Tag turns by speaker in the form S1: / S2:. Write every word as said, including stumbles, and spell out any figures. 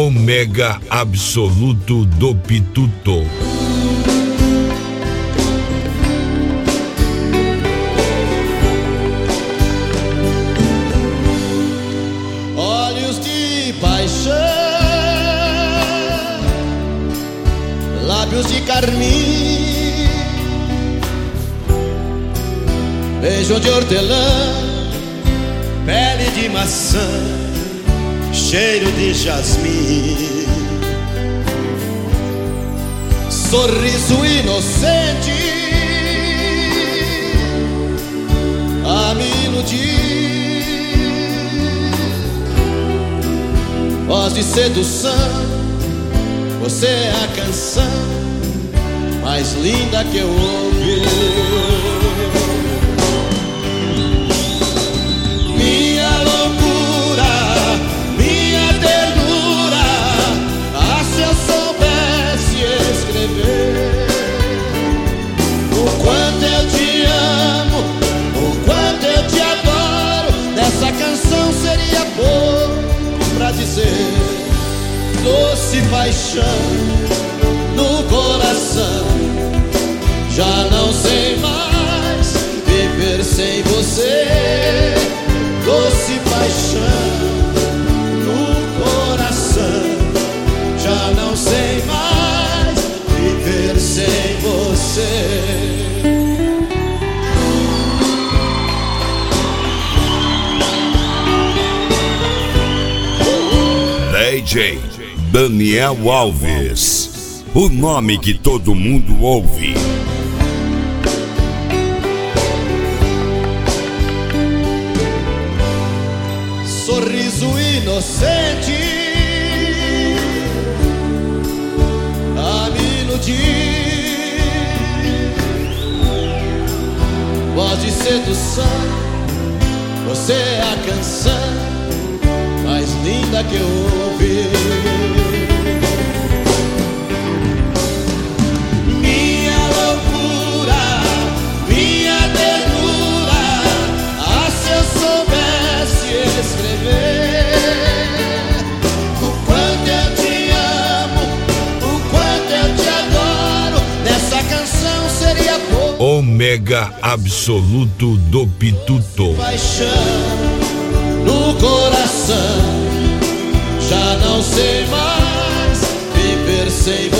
S1: Ômega absoluto do Pituto.
S2: Olhos de paixão, lábios de carmim, beijo de hortelã, pele de maçã, cheiro de jasmim, sorriso inocente a me iludir, voz de sedução, você é a canção mais linda que eu ouvi. Minha loucura, minha ternura, ah, se eu soubesse escrever o quanto eu te amo, o quanto eu te adoro, nessa canção seria bom pra dizer. Doce paixão no coração, já não sei mais viver sem você. Doce paixão no coração, já não sei mais viver sem você.
S1: D J Daniel Alves, o nome que todo mundo ouve.
S2: Sorriso inocente a me iludir, voz de sedução, você é a canção mais linda que eu ouvi. Minha loucura, minha ternura, ah, se eu soubesse escrever o quanto eu te amo, o quanto eu te adoro, nessa canção seria bom.
S1: Ômega absoluto do Pituto.
S2: Paixão no coração, já não sei mais viver sem você.